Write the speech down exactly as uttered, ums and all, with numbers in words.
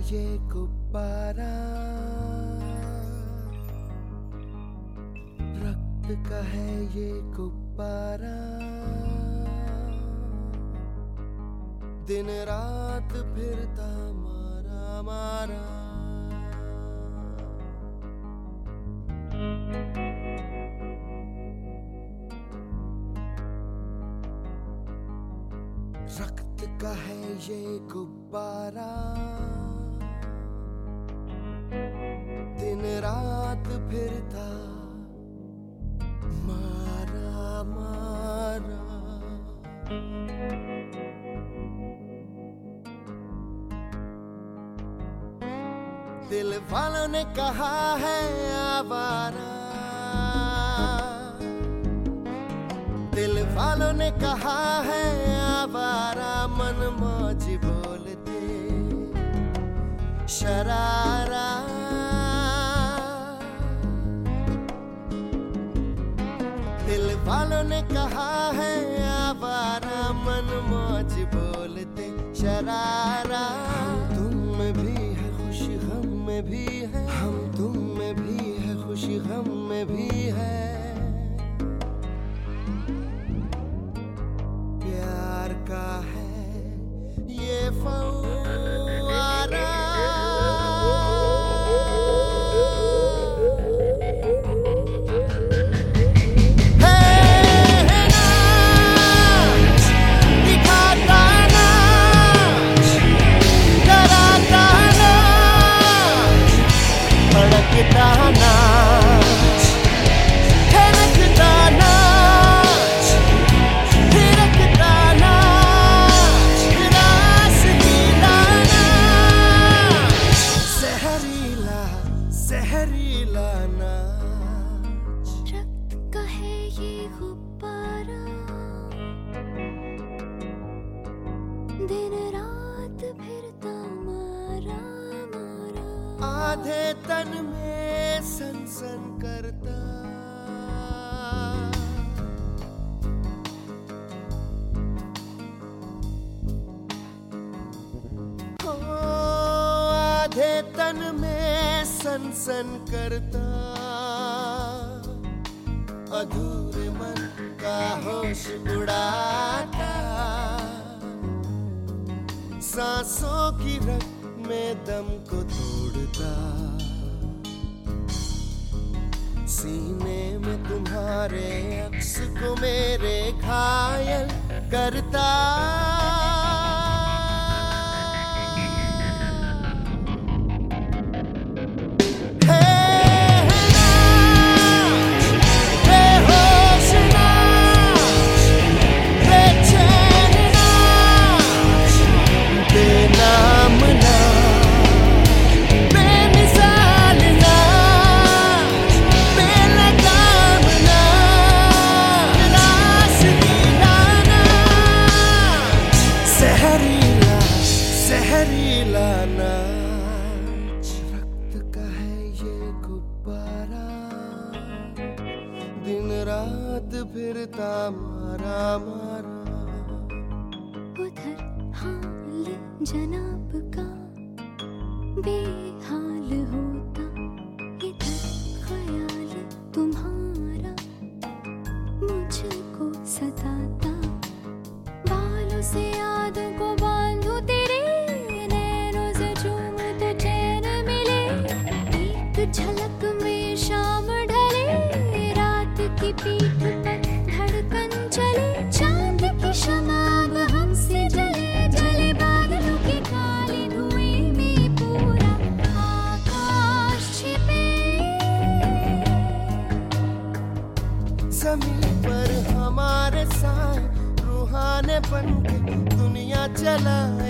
ये गुब्बारा, रक्त का है ये गुब्बारा, दिन रात फिरता मारा मारा। रक्त का है ये गुब्बारा, दिन रात फिरता मारा मारा। दिल वालों ने कहा है आवारा, दिल वालों ने कहा है आवारा, मन मौज बोलते शरारा। दिल वालों ने कहा है आवारा, मन मौज बोलते शरारा। तुम में भी है खुशी गम में भी है, हम तुम में भी है खुशी गम में भी है। प्यार का है ये फव्वारा, सहरीला नाच। रक्त का है ये गुब्बारा, दिन रात फिरता मारा मारा। आधे तन में सनसन करता, ओ आधे तन में सनसन करता, अधूरे मन का होश उड़ाता, सांसों की रग में दम को तोड़ता, सीने में तुम्हारे अक्स को मेरे घायल करता। सहरीला नाच। रक्त का है ये गुब्बारा, दिन रात फिरता मारा मारा। उधर हाल जनाब का बेहाल होता, इधर ख्याल तुम्हारा मुझको सताता। बालों से यादों को बांधू तेरे, झलक में शाम ढले, रात की पीठ पर धड़कन चले। चांद की शमाब हमसे जले, जले बादलों के काले धुएं में पूरा आकाश छिपे। ज़मीन पर हमारे साए रूहाने बनके दुनिया चला